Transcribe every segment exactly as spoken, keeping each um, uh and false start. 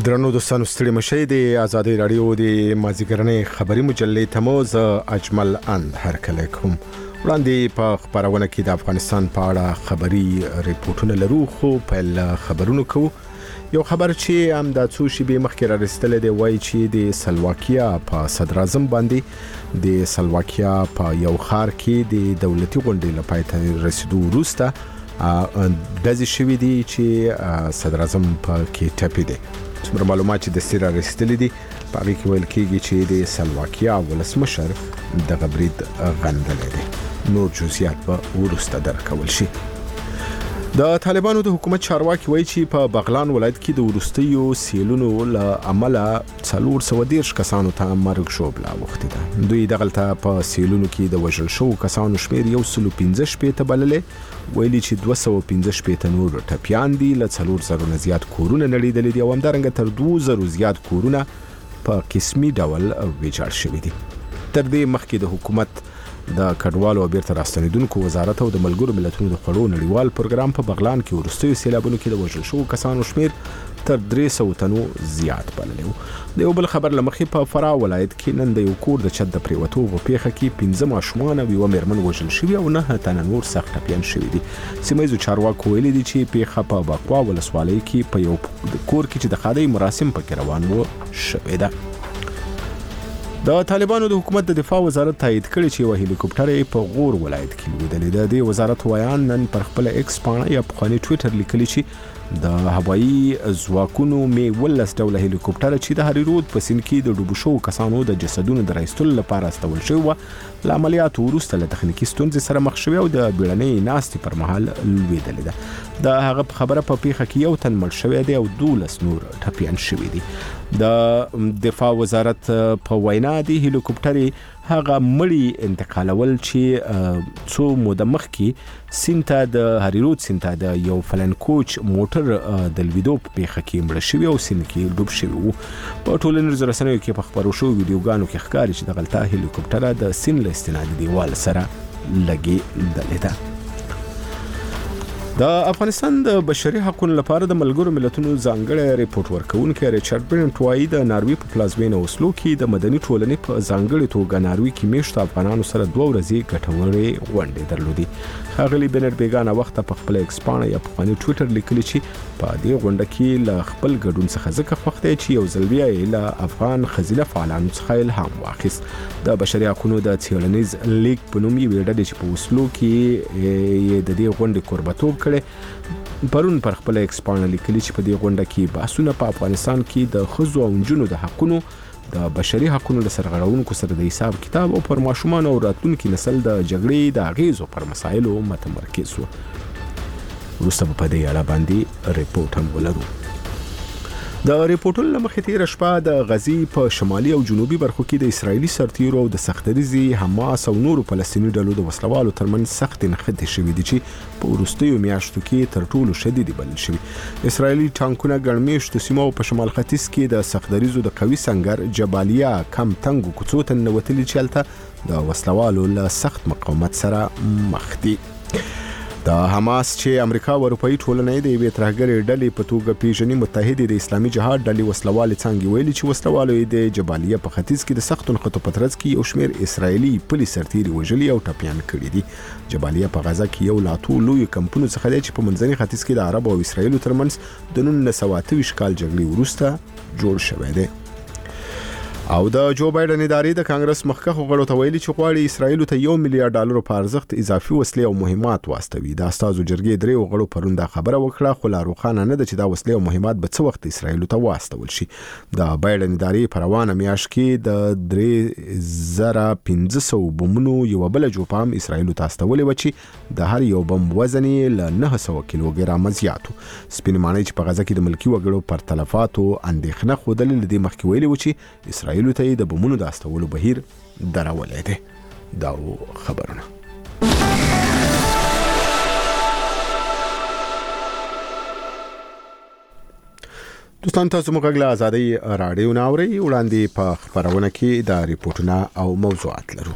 درنو دوستانو ستړي مشي د آزادي رادیو د مازیګرنې خبري مجلې تموز اجمل اند هر کله کوم وړاندې په خبرونه کې د افغانستان په اړه خبري ریپورتونه لرو خو په خبرونو کو یو خبر چې هم د څو شی به مخکې را رسیدل دی وای چې د سلواکیا په صدر اعظم باندې د سلواکیا په یو خار کې د دولتي غونډې لپاره ته رسیدو وروسته د شوی دی چې صدر اعظم په کې ټپي دی څومره معلومات چې د سیره رسیدلې دي په هغه کې ویل کېږي چې د سلواکیا ولسمشر د غبرید غندل دي نور جزئیات به ورسته درکول شي. د طالبانو د حکومت چارواکي وایي چې په بغلان ولایت کې د ورستیو سیلونو له عمله څلور سوه دېرش کسانو ته مرګ ژوبله اوښتې ده. دوی دغلته په سیلونو کې د وژل شوو کسانو شمیر یو سل او پنځه شپېته بللې ویلي چې دوه سوه پنځه شپېته نور ټپیان دي له څلور زرو نه زیات کورونه نړېدلي دي او همدارنګه تر دوه زرو زیات کورونه په قسمي ډول ویجاړ شوي دي. تر دې مخکې د حکومت د کډوالو او بیرته راستنیدونکو وزارت او د ملګرو ملتونو د خړو نړیوال پروګرام په بغلان کې ورستیو سیلابونو کې د وژل شوو کسانو شمیر تر درې سوه تنو زیات بللی و. د یو بل خبر له مخې په فراه ولایت کې نن د یو کور د چت د پریوتو په پیښه کې پنځه ماشومان او یوه مېرمن وژل شوي او نه تنه نور سخت ټپیان شوي دي. سیمه ییزو چارواکو ویلي دي چې پیښه په بقوا ولسوالۍ کې په یو کور کې چې د ښادۍ مراسم پکې روان و شوې ده. د طالبانو د حکومت د دفاع وزارت تایید کړی چې یو هلیکوپټر په غور ولایت کې لیدل دی. د وزارت ویان نن پر خپل ایکس پاڼه یا پخوانی ټویټر لیکلی چې د هوایي ځواکونو مې ولس ډوله هلیکوپټر چې د هری رود په سیند کې د ډوبو شوو کسانو د جسدونو د راایستلو لپاره استول شوی و له عملیاتو وروسته له تخنیکي ستونزې سره مخ شوی او د بیړنۍ ناستې پر مهال لوېدلې ده. د هغه په خبره په پیښه کې یو تن مړ شوی دی او دولس نور ټپیان شوي دي. د دفاع وزارت په وینا دی هلیکوپټر هغه مړی انتقالول چې څو موده مخکې سینته د هریرود سینته د یو فلن کوچ موټر د لویدو په پیښه کې مړ شوی او سیند کې ډوب شوی وو. په ټولنیزو رسنیو کې په خبرو شوو ویډیوګانو کې ښکاري چې دغلته هلیکوپټر د سیند له استنادي دیوال سره لګېدلې ده. د افغانستان د بشري حقوقو لپاره د ملګرو ملتونو ځانګړی ریپورت ورکوونکی ریچارډ برنټ وایي د ناروی په پلازمینه اوسلو کې د مدني ټولنې په ځانګړي توګه ناروی کې میشتو افغانانو سره دوه ورځې ګټورې غونډې درلودې. ښاغلي بنر بیګانه وخت په خپل ایکس پاڼه یا پخوانی ټویټر لیکلی چې په دې غونډه کې له خپل ګډون څخه ځکه خوښ دی چې یو ځل بیا یې له افغان ښځینه فعالانو څخه الهام واخیست. د بشري حقوقو د څیړنیز لیګ په نوم یوې ډلې چې په اوسلو کې یې د دې غونډې کوربتوب کړی پرون پر خپل ایکس پاڼه لیکلي چې په دې غونډه کې بحثونه په افغانستان کې د ښځو او نجونو د حقونو د بشري حقونو د سرغړونکو سره د حساب کتاب او پر ماشومان او راتلونکي نسل د جګړې د اغیزو پر مسایلو متمرکز و. وروسته په دې اړه باندې ریپورت هم ولرو. د ریپورټونو له مخې تېره شپه د غزې په شمالي او جنوبي برخو کې د اسرایلي سرتیرو او د سختدریزي حماس او نورو فلسطیني ډلو د وسلوالو ترمنځ سختې نښتې شوې دي چې په وروستیو میاشتو کې تر ټولو شدیدې بلل شوي. اسرایلي ټانکونه ګڼ میشتو سیمو په شمال ختیځ کې د سختدریزو د قوي سنگر جبالیا کم تنګو کوڅو ته ننوتلي چې هلته د وسلوالو له سخت مقاومت سره مخ دي. د حماس چې امریکا او اروپאי ټولنې د یوې ترهګرې ډلې په توګه پیژني متحدې د اسلامي جهاد ډلې وسلوالې څانګې ویلي چې وسلوالو د جبالیه په ختیځ کې د سختو نښتو په ترڅ کې یو شمېر اسرایلي پلي سرتیري وژلي او ټپیان کړي دي. جبالیه په غزه کې یو لا اتو لویو کمپونو څخه دی چې په منځني ختیځ کې د عرب او اسرایلو ترمنځ د نولس سوه اته ویشت کال جګړې وروسته جوړ شوی دی. او د جو بایدن ادارې د کانګرس مخکښو غړو ته ویلي چې غواړي اسرایل ته یو میلیارډ ډالر په ارزښت اضافي وسلې او مهمات واستوي. د استازو جرګې درې غړو پرون دا خبره وکړه خو لا روښانه نه ده چې دا وسلې او مهمات به څه وخت اسرایل ته واستول شي. د بایدن ادارې په روانه میاشت کې د درې زره پنځه سوه بمونو یو بل جوپه هم اسرایل ته استولې و چې د هر یو بم وزن یې له نه سوه کیلوګرامه زیات و. سپین ماڼۍ چې په غزه کې د ملکي وګړو پر تلفاتو اندېښنه ښودلې له دې مخکې ویلي و چې اسرایل ته د بمونو د استولو بهیر دراولی دی. دا خبرونه دوستان تاسو موږ غږ له آزادۍ راډیو نه اورئ. وړاندې په خبرونه کې د ریپورټونه او موضوعات لرو.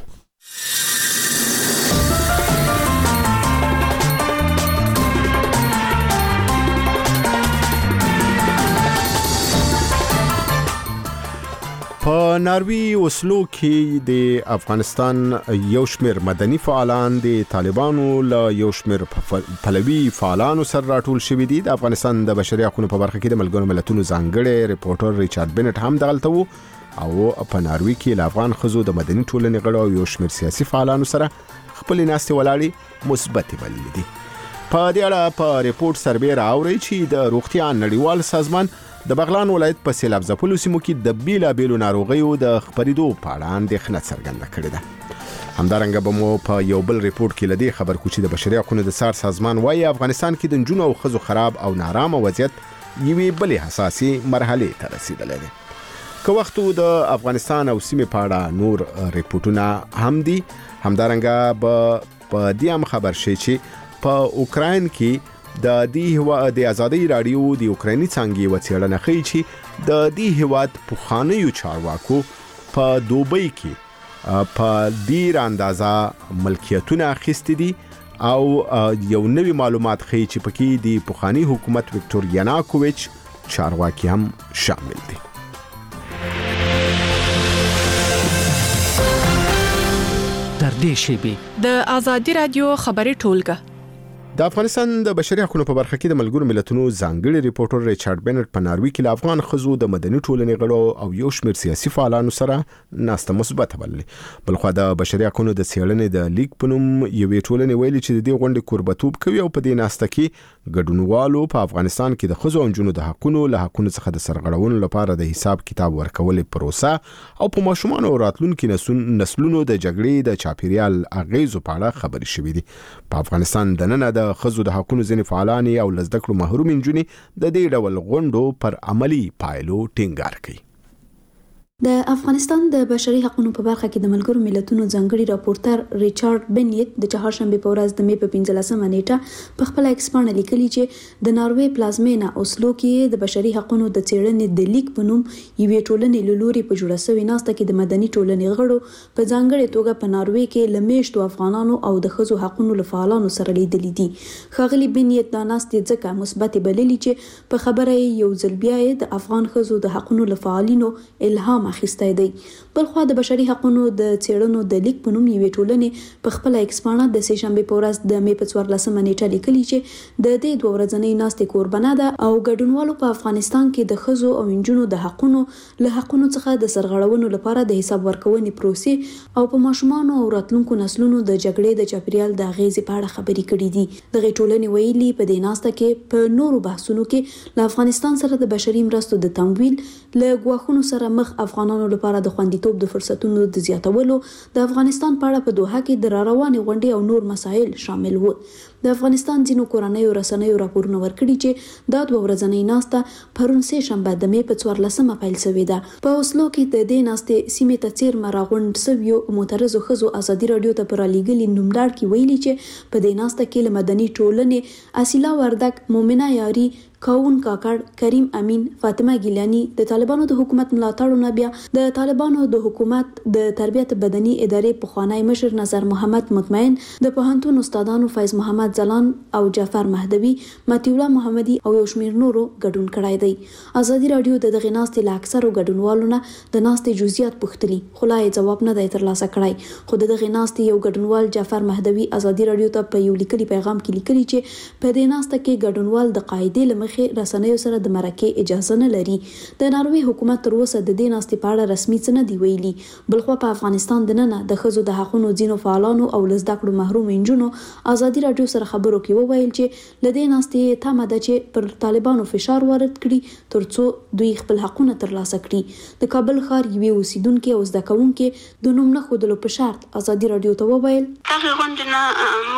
په ناروی اوسلو کې د افغانستان یو شمېر مدني فعالان د طالبانو له یو شمېر پلوي فعالانو سره راټول شوي دي. د افغانستان د بشري حقوقو په برخه کې د ملګرو ملتونو ځانګړي ریپورټر ریچارډ بنټ هم دغلته وو او په ناروی کې د افغان خزو د مدني ټولنې غړو او یو شمېر سیاسي فعالانو سره خپل ناستې ولاړې مثبت بللې دي. په دې اړه په ریپورت سربېره اوري چې د روغتیا نړیوال سازمان د بغلان ولایت په سیلاب ځپلو سیمو کې د بیلابېلو ناروغیو د خپرېدو په اړه اندېښنه څرګنده کړې ده. همدارنګه به مو په یو بل ریپورت کې لدی خبر کوچی د بشري حقوقو د سار سازمان وايي افغانستان کې د نجونو او خزو خراب او نارامه وضعیت یوې بلې حساسي مرحله ته رسیدلې ده. که وخت د افغانستان او سیمې په اړه نور ریپورتونه هم دي. همدارنګه به په دې هم خبر شي چې په اوکراین کې د دې هوا د آزادۍ رادیو د اوکرایني څنګه وڅېړنه ښیي چې د دې هواد پخوانیو چارواکو په دوبۍ کې په ډیر اندازه ملکیتونه اخیستي دي او یو نوی معلومات ښیي چې پکې د پخوانی حکومت وکټور یناکوویچ چارواکي هم شامل دي. تر دې شیبې د آزادۍ رادیو خبري ټولګه د افغانستان د بشري حقوقو په برخه کې د ملګرو ملتونو ځانګړي ریپورټر ریچارډ بنټ په ناروی کې د افغان خزو د مدني ټولنې غړو او یو شمېر سیاسي فعالانو سره ناسته مثبت بللې. بلخو د بشري حقوقو د څېړنې د لیک په نوم یوې ټولنې ویلي چې د دې غونډې کوربتوب کوي او په دې ناسته کې ګډونوالو په افغانستان کې د خزو او نجونو د حقوقو له حقوقو څخه د سرغړونې لپاره د حساب کتاب ورکولې پروسه او په ماشومان او راتلونکو نسلونو د جګړې د چاپیریال اغیزو په اړه خبرې شوې دي. په افغانستان د نن د خزو د حقوقو ځینې فعالان او لزدکړو محروم نجونې د دې ډول غونډو پر عملی پایلو ټینګار کوي. د افغانستان د بشري حقوقو په برخه کې د ملګرو ملتونو ځانګړي راپورټر ریچارډ بنیت د چهارشنبه په ورځ د مې په پنځلسمه نیټه په خپل ایکس باندې لیکلي چې د ناروی پلازمینه اوسلو کې د بشري حقوقو د څېړنې د لیک په نوم یوې ټولنې له لوري په جوړه شوې ناسته کې د مدني ټولنې غړو په ځانګړي توګه په ناروی کې لمیشتو افغانانو او د خزو حقوقو لفعالانو سره لیدلې دي. ښاغلي بنیت دا ناستې ځکه مثبت بللې چې په خبره یو ځل بیا د افغان خزو د حقوقو لفعالینو الهام اخیستی دی. بلخوا د بشري حقوقو د څېړنو د لیک په نوم یوې ټولنې په خپل ایکس باندې د سه شنبه په ورځ د مې په څوارلسمه نیټه لیکلي چې د دې دوه ورځنۍ ناستې کوربنه ده او ګډونوالو په افغانستان کې د خزو او نجونو د حقوقو له حقوقو څخه د سرغړونو لپاره د حساب ورکونې پروسې او په ماشومان او راتلونکو نسلونو د جګړې د چاپیریال د اغیزې په اړه خبرې کړې دي. د ټولنې ویلي په دې ناسته کې په نورو بحثونو کې له افغانستان سره د بشري مرستو د تمویل له غواخونو سره مخ افغانانو لپاره د خوندیتوب د فرصتونو د زیاتولو د افغانستان په اړه په دوحه کې د راروانې غونډې او نور مسایل شامل وو. د افغانستان ځینو کورنیو رسنیو راپورونه ورکړي چې دا دوه ورځنۍ ناسته پرون سه شنبه د مې په څوارلسمه پیل شوې ده. په اوسلو کې د دې ناستې سیمې ته څیرمه راغونډ شویو معترضو ښځو ازادي راډیو ته په رالیږلي نوملړ کې ویلي چې په دې ناسته کې له مدني ټولنې اصیله وردک، مومنه یاري، کاون کاکړ، کریم امین، فاطمه ګیلانی، د طالبانو د حکومت ملاتړو نه بیا د طالبانو د حکومت د تربیت بدني ادارې پخوانی مشر نظر محمد مطمئن، د پوهنتون استادانو فیض محمد ځلان او جعفر مهدوی، مطیع الله محمدي او یو شمېر نورو ګډون کړی دی. ازادي راډیو د دغه ناستې له اکثرو ګډونوالو نه د ناستې جزئیات پوښتلي خو لا یې ځواب نه دی ترلاسه کړی. خو د دغه ناستې یو ګډونوال جعفر مهدوی ازادي راډیو ته په یو لیکلي پیغام کې لیکلي چې په دې ناسته کې ګډونوال د قاعدې له مخې رسنیو سره د مرکې اجازه نه لري. د ناروی حکومت تر اوسه د دې ناستې په اړه رسمي څه نه دی ویلي. بلخوا په افغانستان د ننه د ښځو د حقوقو ځینو فعالانو او له زده کړو محروم نجونو ازادي راډیو سره خبرو کې وویل چې له دې ناستې تمه ده چې پر طالبانو فشار وارد کړي ترڅو دوی خپل حقونه ترلاسه کړي. د کابل ښار یوې اوسیدونکې او زده کوونکې د نوم نه ښودلو په شرط ازادي راډیو ته وویل دغه غونډه نه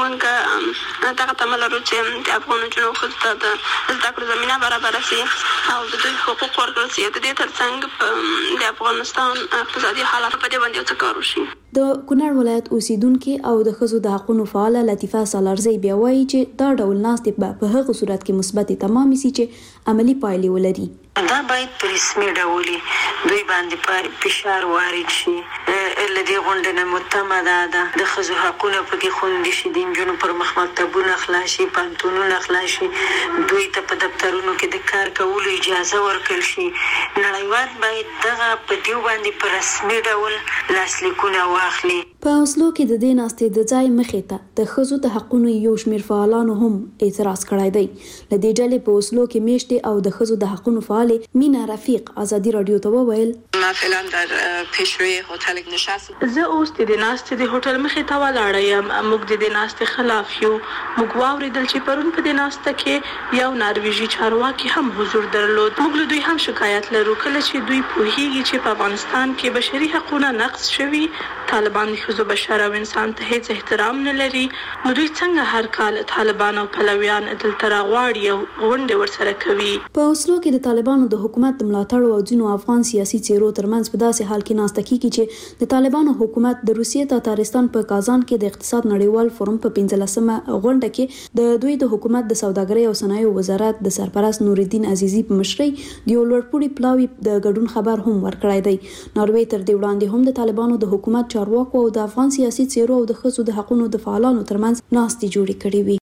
مونږ دغه تمه لرو چې د افغان نجونو ښځو ته د زده کړو زمینه برابر شي او د دوی حقوق ورکړل شي. د دې ترڅنګ د افغانستان اقتصادي حالات په دې باندې څه کار وشي. د کونړ ولایت اوسیدونکې او د ښځو د حقوقو فعاله لطیفه سالارزی بیا وایي چې دا ډول ناستې په هغه صورت کې مثبت تمامې سي چې عملی پایلې ولري. دا باید په رسمي ډول دوی باندې فشار وارد شي. له دې غونډې نه متمه ده د ښځو حقونه پکې خوندي شي، د نجونو پر مخ مکتبونه خلاص شي، پوهنتونونه خلاص شي، دوی ته په دفترونو کې د کار کولو اجازه ورکړل شي. نړیوال باید دغه په دیو باندې په رسمي ډول لاسلیکونه واخلي. په اوسلو کې د دې ناستې د ځای مخې ته د ښځو د حقونو یو شمېر فعالانو هم اعتراض کړی دی. له دې ډلې په اوسلو کې میشتې او د ښځو د حقونو فعالې مینا رفیق ازادي رادیو ته وویل ما فعلا در پیشروی هتل نشست. زه اوس د دې ناستې د هوټل مخې ته ولاړه یم. موږ د دې ناستې خلاف یو. موږ واورېدل چې پرون په دې ناسته کې یو نارویژي چارواکي هم حضور درلود. موږ له دوی هم شکایت لرو کله چې دوی پوهیږي چې په افغانستان کې بشري حقونه نقض شوي، طالبان د ښځو بشر او انسان ته هیڅ احترام نه لري، نو دوی څنګه هر کال طالبان او پلویان دلته راغواړي او غونډې ورسره کوي. په اوسلو کې د طالبانو د حکومت د ملاتړ او ځینو افغان سیاسي څیرو ترمنځ په داسې حال کې ناسته کیږي چې د طالبانو حکومت د روسیې تاتارستان په کازان کې د اقتصاد نړیوال فورم په پنځلسمه غونډه کې د دوی د حکومت د سوداګرۍ او صنایعو وزارت د سرپرست نورالدین عزیزي په مشرۍ د یو لوړپوړي پلاوي د ګډون خبر هم ورکړی دی. ناروې تر دې وړاندې هم د طالبانو د حکومت چارواکو او د افغان سیاسي څیرو او د ښځو د حقونو د فعالانو ترمنځ ناستې جوړې کړې وي.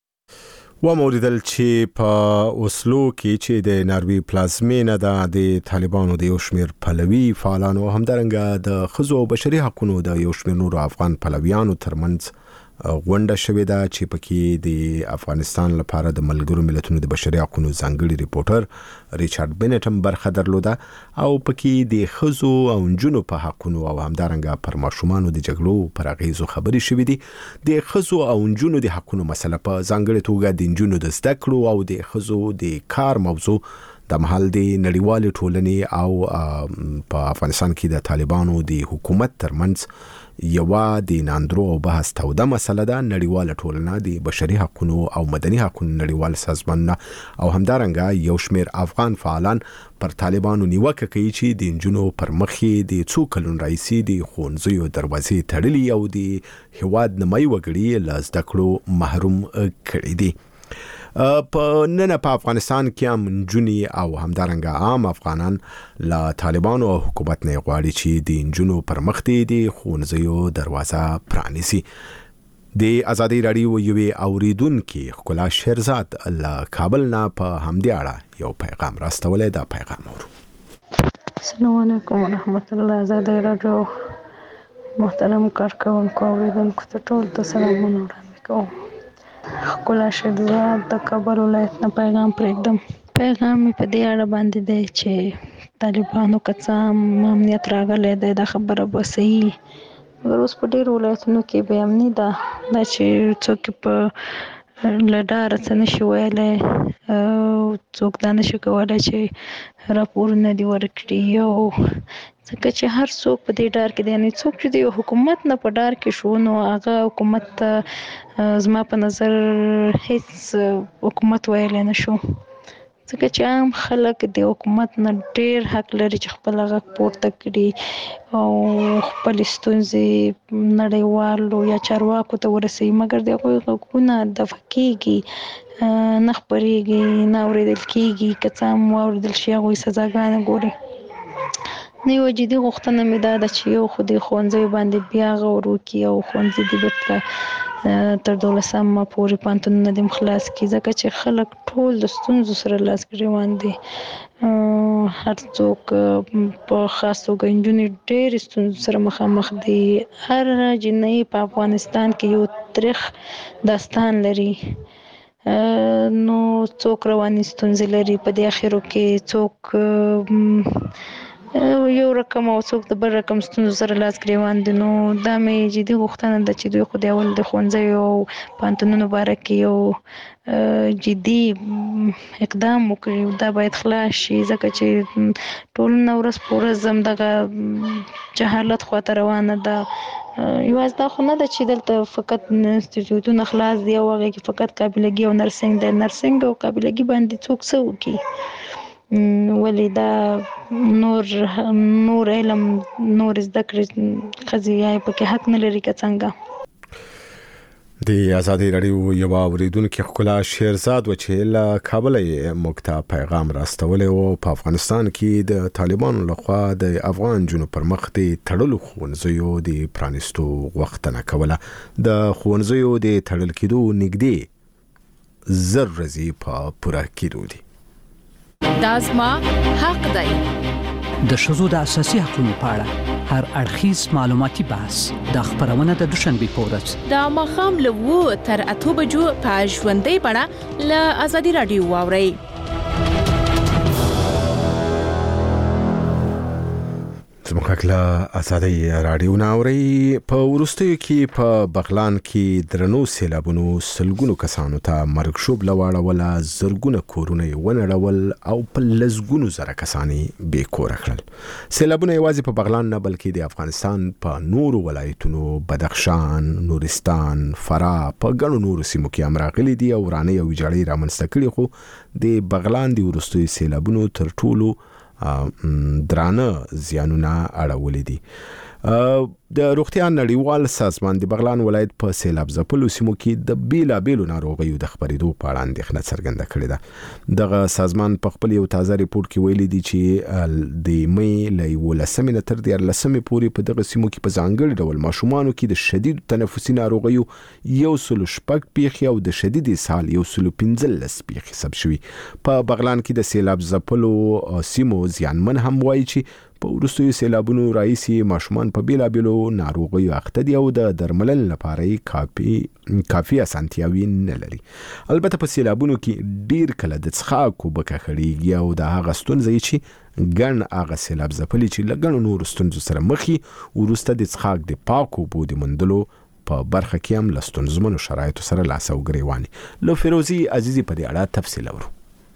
و موریدل چې په اوسلو کې چې د ناروې پلازمینه ده د طالبانو د یو شمېر پلوي فعالانو همدارنګه د ښځو او بشري حقونو د یو شمېر نورو افغان پلویانو ترمنځ غونډه شوې ده چې پکې د افغانستان لپاره د ملګرو ملتونو د بشري حقونو ځانګړي ریپورټر ریچارډ بنټ هم برخه درلوده او پکې د ښځو او نجونو په حقونو او همدارنګه پر ماشومانو د جګړو پر اغیزو خبرې شوې دي. د ښځو او نجونو د حقونو مسله په ځانګړي توګه د نجونو د زده کړو او د ښځو د کار موضوع د محل د نړیوال ټولنې او په افغانستان کې د طالبانو د حکومت ترمنځ یو د ناندرو او بحث توده مسله ده. نړیوال ټولنه د بشري حقونو او مدني حقونو نړیوال سازمانونه او همدارنګه یو شمېر افغان فعالان پر طالبانو نیوکه کوي چې د نجونو پر مخې د څو کلونو راهیسې د ښوونځیو دروازې تړلي او د هیواد نیمایي وګړي له زده کړو محروم کړي دي. په نن په افغانستان کې هم نجونې او همدارنګه عام افغانان له طالبانو او حکومت نه غواړي چې د نجونو پر مخ د ښوونځیو دروازه پرانیسي. د ازادي رادیو یوې اوریدونکي ښکلا شیرزاد له کابل نه په همدې اړه یو پیغام راستولی. دا پیغام اورو. السلام علیکم ورحمت الله. ازادي رادیو محترم کارکونکو اوریدونکو ته ټول ته سلامونه وړاندې کوم. ښکلا شیرزاد د کابل ولایت نه پیغام پرېږدم. پیغام مې په دې اړه باندې دی چې طالبانو که څه هم امنیت راغلی دی دا خبره به صحیح، مګر اوس په ډېرو ولایتونو کې بې امني ده، دا چې څوک په له ډاره څه نشي ویلی، څوک دا نشي کولی چې راپورونه دې ورکړي، او ځکه چې هر څوک په دې ډار کې دی، یعنې څوک چې د یو حکومت نه په ډار کې شو نو هغه حکومت ته زما په نظر هیڅ حکومت ویلی نه شو، ځکه چې عام خلک د حکومت نه ډېر حق لري چې خپل غږ پورته کړي او خپلې ستونزې نړیوالو یا چارواکو ته ورسوي، مګر د هغوی غږونه دفع کېږي، نه خپرېږي، نه اورېدل کېږي، که څه هم واورېدل شي هغوی سزاګانې ګوري. نو یوه جدي غوښتنه مې دا ده چې یو خو د ښوونځیو باندې بیا غور وکړي او ښوونځي دې بېرته تر دولسمه پورې پوهنتونونه دې هم خلاص کړي، ځکه چې خلک ټول د ستونزو سره لاس ګرېوان دي. هر څوک په خاص توګه نجونې ډېرې ستونزو سره مخامخ دي. هر جنۍ په افغانستان کې یو تریخ داستان لري، نو څوک رواني ستونزې لري، په دې اخرو کې څوک یو رقم او څوک د بل رقم ستونزو سره لاس ګرېوان دي. نو دا مې جدي غوښتنه ده چې دوی خو د اول د ښوونځیو او پوهنتونونو باره کې یو جدي اقدام وکړي، دا باید خلاص شي، ځکه چې ټولنه ورځ په ورځ همدغه جهالت خواته روانه ده. یوازې دا خو نه ده چې دلته فقط انسټیټیوټونه خلاص دي او هغې کې فقط قابلګي او نرسنګ دی، نرسنګ او قابلګي باندې څوک څه وکړي، ولې دا نور نور علم نور زده کړې ښځې یا پکې حق نه لري که څنګه. د آزادۍ رادیو یو اوریدونکو خپل شیرزاد و چې له کابل یې مقتا پیغام راستولې او په افغانستان کې د طالبانو لخوا د افغان جنوب پر مخ د تړلو ښوونځیو د پرانیستو غوښتنه کوله. د ښوونځیو د تړل کېدو نږدې زر ورځې په پوره کېدو دي. دا زما حق دی. د ښځو د اساسي حقوقو په اړه هر اړخیز معلوماتي بحث د خبرونه د دوشنبه په ورځ د ماښام له اوه تر اته بجو په ژوندۍ بڼه له آزادي رادیو واورئ. زموږ کله آزادۍ رادیو ناوري. په ورستیو کې په بغلان کې درنو سیلابونو سلګونو کسانو ته مرګ شوب لواړول، زرګونه کورونه ونړول او په لزګونو زره کسانې بې کور کړل. سیلابونه یوازې په بغلان نه بلکې د افغانستان په نورو ولایتونو بدخشان، نورستان، فراه په ګڼو نورو سیمو کې هم راغلي دي او ورانې او ویجاړۍ رامنځته کړي. خو د بغلان د ورستیو سیلابونو تر ټولو درانه زیانونه اړولې دي. د روغتیا نړیوال سازمان د بغلان ولایت په سیلاب ځپلو سیمو کې د بیلا بیلو ناروغیو د خبرېدو په اړه اندېښنه څرګنده کړې ده. دغه سازمان په خپل یو تازه ریپورت کې ویلي دي چې د مې له یولسمې نه تر دیارلسمې پورې په دغه سیمو کې په ځانګړي ډول ماشومانو کې د شدید تنفسي ناروغیو یو سل شپږ پیښې او د شدید اسهال یو سل پنځلس پیښې ثبت شوي. په بغلان کې د سیلاب ځپلو سیمو زیانمن هم وایي چې په وروستیو سیلابونو راهیسې ماشومان په بیلابیلو ناروغیو اخته دي او د درملنې لپاره کافي کافي اسانتیاوي نه لري. البته په سیلابونو کې ډیر کله د څښاک اوبه ککړېږي او د هغه ستونزې چې ګڼ هغه سیلاب ځپلي چې له ګڼو نورو ستونزو سره مخ وي، وروسته د څښاک د پاکو اوبو د موندلو په برخه کې هم له ستونزمنو شرایطو سره لاس او ګریوان. له فیروزي عزیزي په دې اړه تفصیل اورو.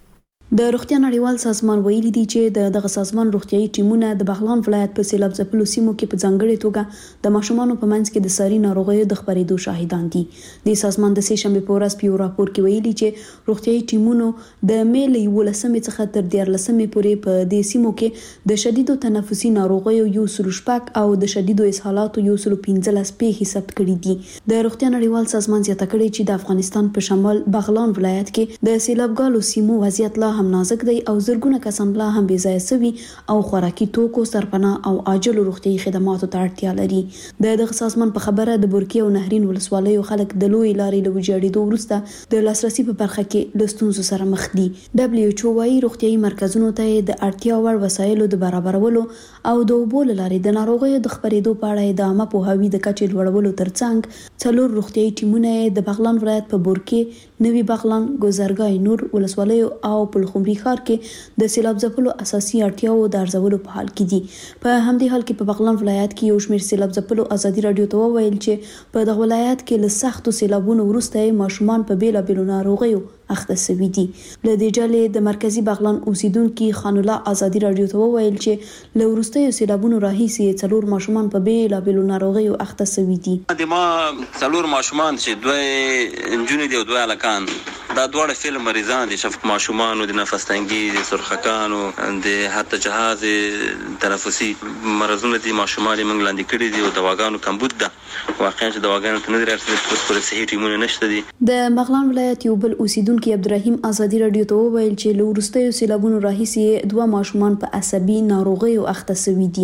د روغتیا نړیوال سازمان ویلي دي چې د دغه سازمان روغتیايي ټیمونه د بغلان ولایت په سیلاب ځپلو سیمو کې په ځانګړي توګه د ماشومانو په منځ کې د ساري ناروغیو د خبرېدو شاهدان دي. د سازمان د سې شنبې په ورځ په یو راپور کې ویلي چې روغتیايي ټیمونو د مې له یولسمې څخه تر دیارلسمې پورې په دې سیمو کې د شدیدو تنفسي ناروغیو یو سل شپږ او د شدیدو اسهالاتو یو سل پنځلس پیښې ثبت کړي دي. د روغتیا نړیوال سازمان زیاته کړې چې د افغانستان په شمال بغلان ولایت کې د سیلابګالو سیمو وضعیت لا هم نازک دی او زرګونه کسان لا هم بې ځایه سوي او خوراکي توکو، سرپناه او عاجلو روغتیايي خدماتو ته اړتیا لري. د دغه سازمان په خبره د بورکي او نهرین ولسوالیو خلک د لوی لارې له ویجاړېدو وروسته د لاسرسي په برخه کې له ستونزو سره مخ دي. دبليو ایچ او وايي روغتیايي مرکزونو ته د اړتیا وړ وسایلو د برابرولو او د اوبو له لارې د ناروغیو د خبرېدو په اړه د عامه پوهاوي د کچې لوړولو ترڅنګ څلور روغتیايي ټیمونه د بغلان ولایت په بورکي، نوي بغلان، ګوزرګای نور ولسوالیو او پلخمري ښار کې د سیلاب ځپلو اساسي اړتیاو د ارزولو په حال کې دي. په همدې حال کې په بغلان ولایت کې یو شمېر سیلاب ځپلو آزادي رادیو ته وویل چې په دغه ولایت کې له سختو سیلابونو وروسته ماشومان په بیلابیلو ناروغیو اخته شوي دي. له دې ډلې د مرکزی بغلان اوسیدونکو خان الله آزادي رادیو ته وویل چې له وروستیو سیلابونو راهیسې څلور ماشومان په بیلابیلو ناروغیو اخته شوي دي. د ما څلور ماشومان چې دوه انجونې دي او دوه الکان، دا دواړه فعل مریضان دي، شفق ماشومان د نفس تنګي، د سرخکانو، د حتی جهاز تنفسي مرزونه دي. ماشومان موږ لاندې کړي دي او دواګانو کمبود ده. واقعا چې دواګانو ته نه درسي په خپل صحي ټیمونه نشته دي. د بغلان ولایت یو بل اوسیدونکو عبدالرحیم آزادي رادیو ته وویل چې له وروستیو سیلابونو راهیسې دوه ماشومان په عصبي ناروغیو اخته شوي دي.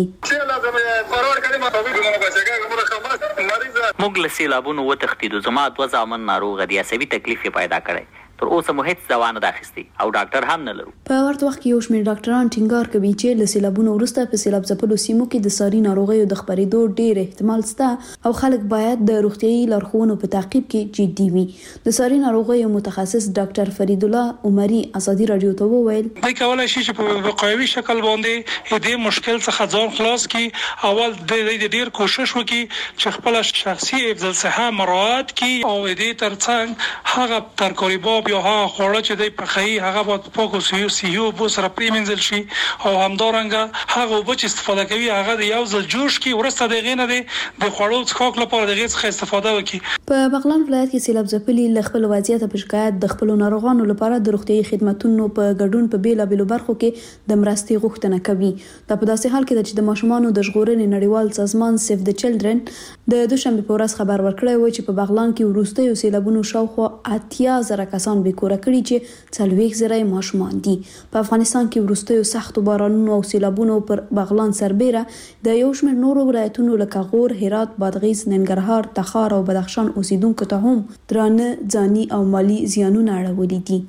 موږ له سیلابونو وتښتېدو. زما دوه زامن ناروغه دي، عصبي تکلیف یې پیدا کړی. تر اوسه مو هیڅ دوا نه ده اخیستې او ډاکټر هم نه لرو. په ورته وخت کې یو شمېر ډاکټران ټینګار کوي چې له سیلابونو وروسته په سیلاب ځپلو سیمو کې د ساري ناروغیو د خپرېدو ډېر احتمال شته او خلک باید د روغتیايي لارښوونو په تعقیب کې جدي وي. د ساري ناروغیو متخصص ډاکټر فرید الله عمري آزادي رادیو ته وویل دوی کولای شي چې په وقایوي شکل باندې دې مشکل څخه ځان خلاص کړي. اول د دې ډېر کوشش وکړي چې خپل شخصي حفظ الصحه مراعات کړي او دې ترڅنګ هغه ترکاریبا بیا هغه خوړه چې د پخې هغه په پاکو سیو سیو بو سره پریمنځل شي او همدارنګه هغه وبچ استفاده کوي هغه د یو ځل جوش کی ورسته د غینه د خوړو څخه لپاره د غیڅ څخه استفاده وکړي. په بغلان ولایت کې سیلاب ځپلي ل خپل وضعیت په شکایت د خپل ناروغانو لپاره د روغتي خدماتو په ګډون په بیلا بیلو برخو کې د مرستي غوښتنه کوي. دا په داسې حال کې چې د ماشومانو د ژغورنې نړیوال سازمان سیف د چلډرن د دوشنبه په ورځ خبر ورکړی و چې په بغلان کې وروستي سیلابونو شاوخوا اتیا زره کسان به کور کړي چې څلوېښت زره ماشومان دي. په افغانستان کې وروستي سخت بارانونو او سیلابونو پر بغلان سربېره د یو شمېر نورو ولایتونو لکه غور، هرات، بادغیس، ننګرهار، تخار او بدخشان اوسیدونکو ته هم درانه ځاني او مالی زیانونه اړولي دي.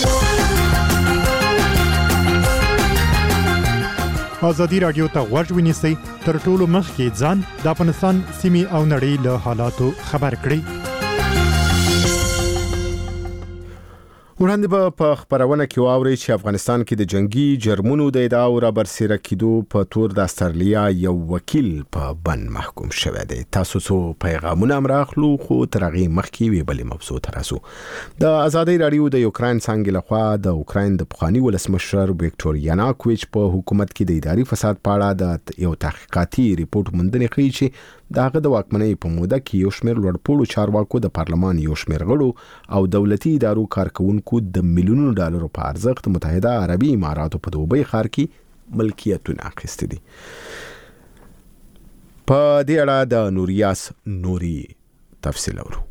ازادي رادیو ته غوږ ونیسئ تر ټولو مخکې ځان د افغانستان سیمې او نړۍ له حالاتو خبر کړئ. وړاندې په خبرونه کې واوري چې افغانستان کې د جنگي جرمونو د ادعاو را برسېره کېدو په تور د استرالیا یو وکیل په بند محکوم شوی دی. تاسو څو پیغامونه امراخلو خو تر هغه مخکې وی بلې موضوع تراسو. د ازادي رادیو د یوکرين څنګه لخوا د اوکرين د پخوانی ولسمشر ویکټور یناکوویچ په حکومت کې د اداري فساد په اړه د یو تحقیقاتي ریپورت موندنې ښیي چې داغه د واکمنۍ په موده کې یو شمېر لوړپوړو چارواکو د پارلمان یو شمېر غړو او دولتي ادارو کارکونکو د میلیونونو ډالرو په ارزښت متحده عربي اماراتو په دوبۍ ښار کې ملکیتونه اخیستي دي. په دې اړه د نوریاس نوري تفصیل اورو.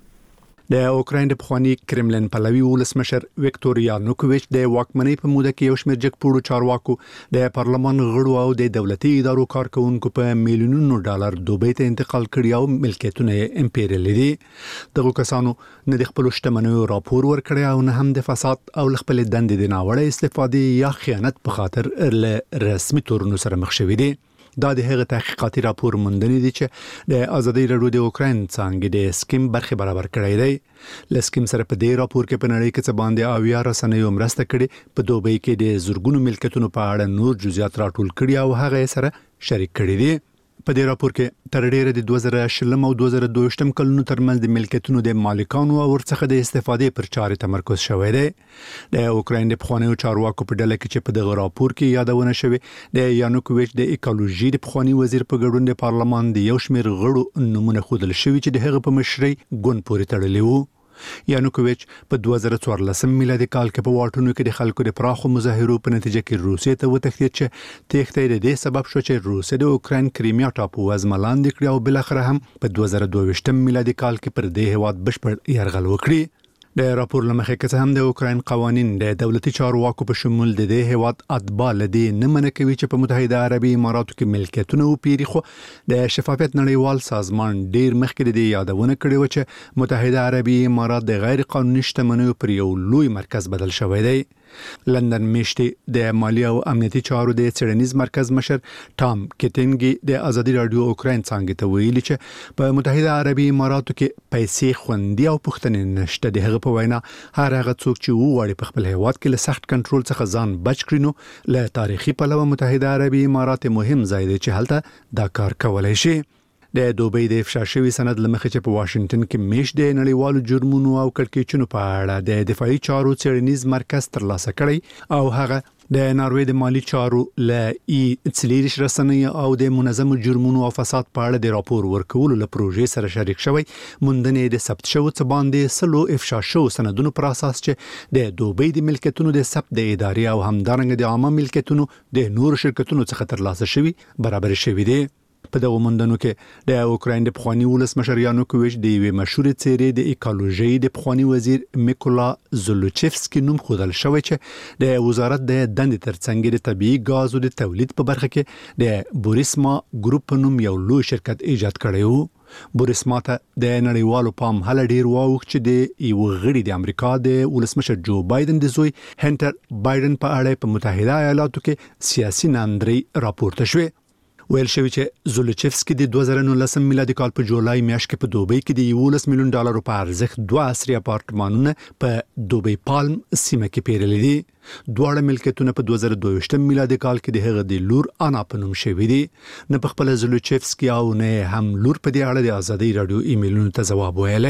د اوکراین د پخوانی کرملین پلوي ولسمشر ویکټور یانوکوویچ د واکمنۍ په موده کې یو شمېر جګپوړو چارواکو د پارلمان غړو او د دولتي ادارو کارکونکو په میلیونونو ډالر دوبۍ ته انتقال کړي او ملکیتونه امپیریل دي. دغه کسانو نه د خپل شتمنیو راپور ورکړی او نه هم د فساد او خپل دندې د ناوړه استفادې یا خیانت په خاطر له رسمي تورونو سره مخ شوي دي. دا د هغه تحقیقاتي راپور موندنې دي چې د ازادي رادیو د اوکراین څنګه د سکیم برخه برابر کړی دی. لسکیم سره په دې راپور کې په نړۍ کې څه باندې اویا رسنیو مرسته کړي په دوبۍ کې د زورګونو ملکیتونو په اړه نور جزئیات راټول کړي او هغه سره شریک کړي دي. په دې راپور کې تر ډیره د دوه زره شلم او دوه زره دوه شتم کلونو ترمنځ د ملکیتونو د مالکانو او ورڅخه د استفادې پر چارې تمرکز شوی دی. د اوکراین د پخوانیو چارواکو په ډله کې چې په دغه راپور کې یادونه شوې د یانوکوویچ د ایکولوژي د پخوانی وزیر په ګډون د پارلمان د یو شمېر غړو نمونه خودل شوی چې د هغه په مشرۍ ګوند پورې تړلی وو. یانوکوویچ په دوه زره څوارلسم میلادي کال کې په واټونو کې د خلکو د پراخو مظاهرو په نتیجه کې روسیې ته وتښتېد چې تېښته د دې سبب شو چې روسیې د اوکراین کریمیا ټاپو وزمه لاندې کړي او بل اخر هم په دوه زره دوه شتم میلادي کال کې پر دې هیواد بشپړ یرغل وکړي. د راپور لمخې کې هم د اوکراین قوانین د دولتي چارواکو په شمول د دې هیواد اتباع لدی نه منع کوي چې په متحده عربي اماراتو کې ملکیتونه وپیری، خو د شفافیت نړیوال سازمان ډیر مخکې د یادونه کړې و چې متحده عربي امارات د غیر قانوني شتمنیو پر یو لوی مرکز بدل شوی دی. لندن میشتې د مالی او امنیتي چارو د څېړنیز مرکز مشر ټام کټینګي د ازادي رادیو اوکراین څنګه ته ویلي چې په متحده عربي اماراتو کې پیسې خوندي او پښتنې نشته. د هغه په وینا هر هغه څوک چې وغواړي په خپل هیواد کې له سخت کنټرول څخه ځان بچ کړي نو له تاریخي پلوه متحده عربي امارات مهم ځای دی چې هلته دا کار کولای شي. د دوبۍ د افشا شوی سند لمخې چې په واشنگټن کې میش د نړیوالو جرمونو او کړکېچونو په اړه د دفاعي چارو څېړنیز مرکز ترلاسه کړی او هغه د ناروې د مالی چارو ل ای څلېرویشت رسنۍ او د منظم جرمونو او فساد په اړه د راپور ورکولو له پروژې سره شریک شوی. موندنې د ثبت شوو څه باندې سلو افشا شوو سندونو پر اساس چې د دوبۍ د ملکیتونو د ثبت د ادارې او همدارنګه د عامه ملکیتونو د نورو شرکتونو څخه ترلاسه شوی برابر شوی دی. په دغه موندنو کې د اوکراین د پخوانی ولسمشر یانوکوویچ د یوې مشهور څېرې د ایکولوژي د پخوانی وزیر میکولا زولوچفسکي نوم خودل شوی چې د وزارت د دندې ترڅنګ د طبيعي غازو د تولید په برخه کې د بوریسما ګروپ په نوم یو لوی شرکت ایجاد کړی و. بوریسما ته د نړیوالو پام هله ډیر واوښت چې د یو غړي د امریکا د ولسمشر جو بایدن د زوی هنټر بایدن په اړه په متحده ایالاتو کې سیاسي ناندري راپورته شوی. ویل شوی چې زولوچفسکي د دوه زره نولسم میلادي کال په جولای میاشت کې په دوبۍ کې د یولس میلیون ډالر په ارزښت دوه عصري اپارتمانونه په دوبۍ پالم سیمه کې پیرلي دي. دواړه ملکیتونه په دوه زره دوه شتم میلادي کال کې د هغه د لور انا په نوم شوی دي. نه په خپل زولوچفسکي او نه هم لور په دې اړه د ازادي رادیو ایمیلونو ته جواب ویلی.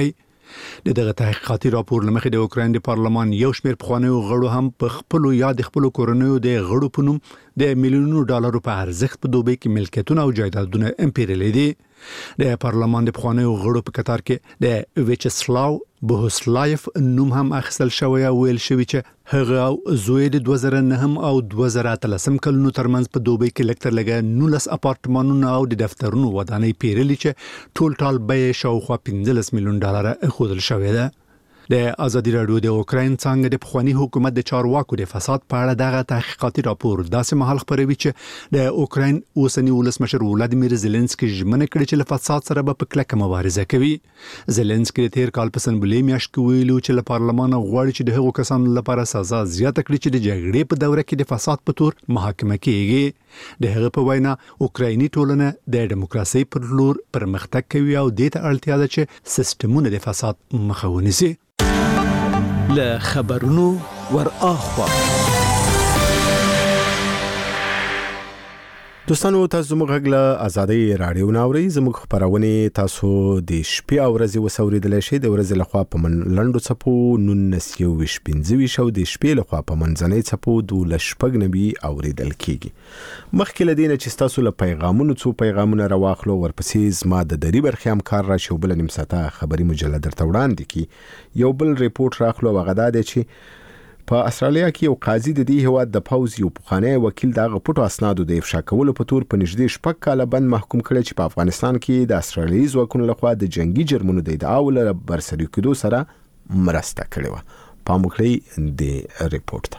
د دغه تحقیقاتي راپور لمخې د اوکراین د پارلمان یو شمېر پخوانیو غړو هم په خپل یا د خپل کورنیو د غړو په نوم د میلیونونو ډالرو په ارزښت په دوبۍ کې ملکیتونه او جایدادونه امپیرلي دي. د پارلمان د پخوانیو غړو په کتار کې د ویچسلاو بوهسلایف نوم هم اخیستل شوی او ویل شوی چې هغه او زوی د دوه زره نه او دوه زره اتلسم کلونو ترمنځ په دوبۍ کې لکتر لګه نولس اپارتمانونه او د دفترونو ودانۍ پیرلي چې ټول ټال به شاوخوا پنځلس میلیون ډالر اخودل شوی ده. د ازادي راډیو د اوکراین څنګه د پخوانی حکومت د چارواکو د فساد په اړه دغه تحقیقاتي راپور داسې مهال خبروي چې د اوکراین اوسنی ولسمشر ولادیمیر زيلنسکي ژمنه کړې چې له فساد سره به په کلکه مبارزه کوي. زيلنسکي د تیر کال په سنبلې میاشت کې ویلو چې له پارلمان غواړي چې د هغو کسانو لپاره سزا زیاته کړي چې د جګړې په دوره کې د فساد په تور محاکمه کیږي. د هغه په وینا اوکرایني ټولنه د دیموکراسي پر لور پرمختګ کوي او د ته اړتیا ده چې سیستمونه د فساد مخه ونیسي. له خبرونو ور اخوا دوستانو تاسو زموږ غږ ازادي رادیو ناوړي زموږ خبرونه تاسو د شپې او ورځې وسوریدل شي د ورځې لخوا په من لندو چپو نونس یو وش پنځوي شو د شپې لخوا په منځنۍ چپو د لشپګ نبی اوریدل کیږي. مخکې لدینه چې تاسو له پیغامونو څو پیغامونه راواخلو ورپسې زما د دری برخه هم کار را شو بل نیم ساعته خبري مجله درته وړاندې کی یو بل ریپورت راخلو وغدا د چې په استرالیا کې یو قاضي د دې هواد د پاوز یو پخوانی وکیل دغه پټو اسنادو د افشا کولو په تور په نږدې شپږ کاله بند محکوم کړي چې په افغانستان کې د استرالیایي ځواکونو لخوا د جنگي جرمونو د ادعاو له برسري کېدو سره مرسته کړې و. پام وکړئ د ریپورت.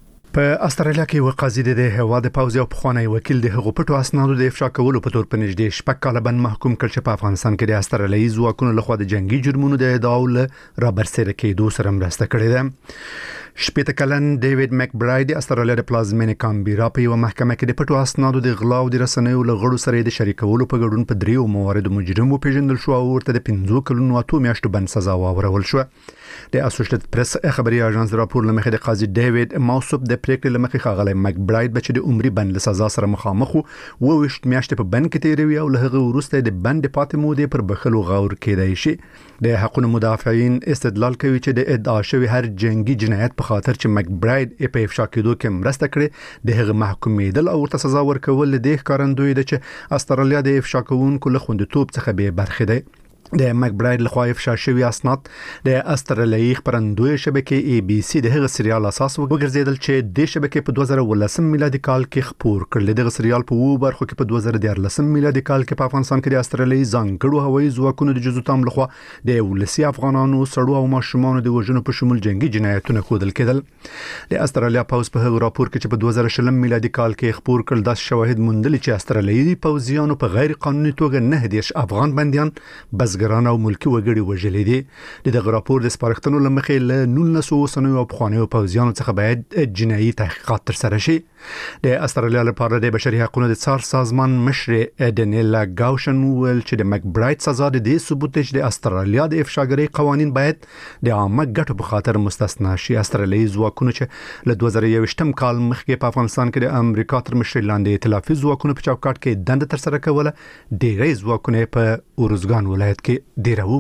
په استرالیا کې یو قاضي د هواد د پاوز یو پخوانی وکیل د هغو پټو اسنادو د افشا کولو په تور په نږدې شپږ کاله بند محکوم کړ چې په افغانستان کې د استرالیایي ځواکونو لخوا د جنگي جرمونو د ادعاو له رابرسري کېدو سره مرسته کړې ده. شپږ کلن ډیوډ مکبراید د استرالیا د پلازمینې کامبيرا په یو محکمه کې د پټو اسنادو د غلا او د رسنیو له غړو سره د شریکولو په ګډون په دریو مواردو مجرم وپیژندل شو او ورته د پنځو کلونو اته میاشتو بند سزا واورول شو. د اسوسییټډ پریس خبري اژانس راپور لمخې د قاضي ډیوډ موصوب د پریکړې لمخې خاغلی مکبراید بچ د عمري بند له سزا سره مخامخ وو وشت میاشتې په بند کې تیروي او له هغه وروسته د بند پاتې مودې پر بخلو غور کېدای شي. د حقوقو مدافعین استدلال کوي چې د ادعا شوی هر جنگي جنایت په خاطر چې مکبراید په افشا کېدو کې مرسته کړې د هغه محکومېدل او ورته سزا ورکول د ښکارندوی د چې استرالیا د افشا کوونکو له خوندیتوب څخه به برخه ده. د مکبراید لخوا افشا شوی اسناد د استرالیایي خبرندوی شبکې ای بي سي د هغه سریال اساس وګرځیدل چې د شبکې په دوه زره ولسم میلادي کال کې خپور کړل. د سریال په وو برخو کې په دوه زره دیارلسم میلادي کال کې په افغانستان کې د استرالیایي ځانګړو هوایي ځواکونو د جزو تام لخوا د ولسی افغانانو سړو او ماشومان د وژنو په شمول جنگي جنایتونه خودل کېدل. د استرالیا پاوز په هغه راپور کې چې په دوه زره شلم میلادي کال کې خپور کړل د شواهد موندل چې استرالیایي پوځیانو په غیر قانوني توګه نه دیش افغان بنديان بس ګران او ملکی وګړي وژلې دي. د راپور د سپارښتنو لمخې له نولس سنوي او پخوانیو پوځیانو څخه باید جنایي تحقیقات ترسره شي. د استرالیا لپاره د بشري حقوقو د څار سازمان مشر اډنیلا گاوشن ویل چې د مکبراید سزا د دې ثبوت چې د استرالیا د افشاګری قوانين باید د عامه ګټو په خاطر مستثنا شي. استرالیایي ځواکونو چې له دوه زره یوویشتم کال مخکې په افغانستان کې د امریکا تر مشرۍ لاندې ائتلافي ځواکونو په چوکاټ کې دنده ترسره کوله ډېری ځواکونه په اورزګان ولایت کې دیرو.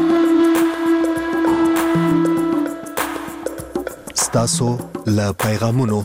ستاسو له پیغامونو.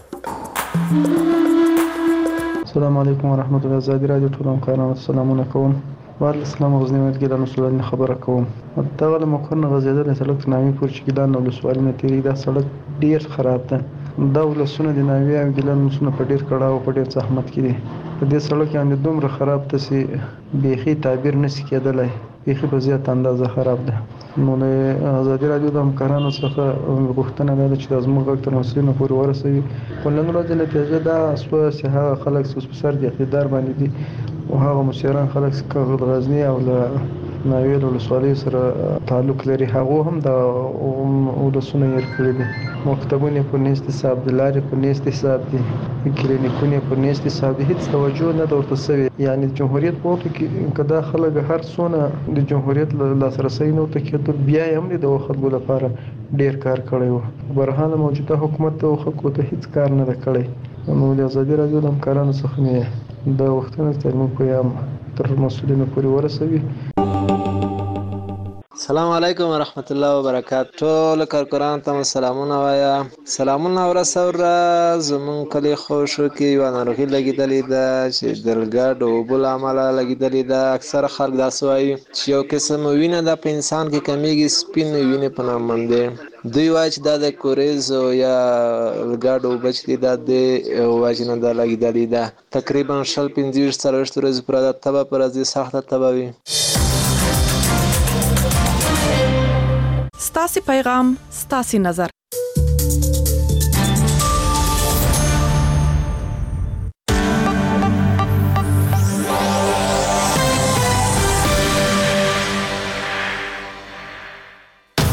السلام علیکم ورحمت الله. ازادي رادیو ټول همکارانو سلامونه کوم. وعلیکم السلام غزنی ودګل مسولان خبره کوم. دا ول مکرنه غزیدل سړک نامي پور چې ګلان نو سوالونه تیری دا سړک ډیر خراب ده. دا ولسونه د ناوی او ګلان مسونه په ډیر کړهو په ډیر زحمت کړي. په دې سړک باندې دومره خراب ته سي بيخي تعبیر نشي کېدلای. بيخي په زیات اندازه خراب ده. نو له ازادي رادیو د همکارانو څخه غوښتنه ده چې د زموږ تر مسلمانانو پورې ورسوي. ولنن ورځ نتیجه دا اسوه سه خلک سپسر د اقتدار باندې دي او هغه مشران خلک څخه غزنی او له ناویل ولسوالۍ سره تعلق لري. هغه هم د ولسونه یې کړی دي. مکتبونه په نيست حساب د لارې په نيست حساب دي. کلینیکونه په نيست حساب دي. هیڅ توجه نه درته شوی. یعنی جمهوریت په کې کدا خلک هر څونه د جمهوریت لاسرسي نو ته کېدل بیا هم د خلکو لپاره ډیر کار کړی و. برهانه موجوده حکومت ته خلکو ته هیڅ کار نه کړی. نو د ازادي رادیو د همکارانو څخه نه د وختونو تر مو په یم تر مسولینو پورې ورسوي. السلام علیکم ورحمت الله وبرکاته. ټول کارکونانو ته سلامونه وایا. سلامونه ورسوره. زمون کلی خوشو کې یو ناروغي لګیدلې ده چې دلګډ او بل عمله لګیدلې ده. اکثر خلک دا سوایي چې یو قسم وینه د په انسان کې کمیږي، سپین وینه په نام باندې دوی وایي چې دا د کوریز یا دلګډ او بچ دي د وایي نه د لګیدلې ده. تقریبا شل پنځه څلوېښت ورځې پر د تبه پر ځای سخته تبه وي. ستاسو پیغام ستاسو نظر.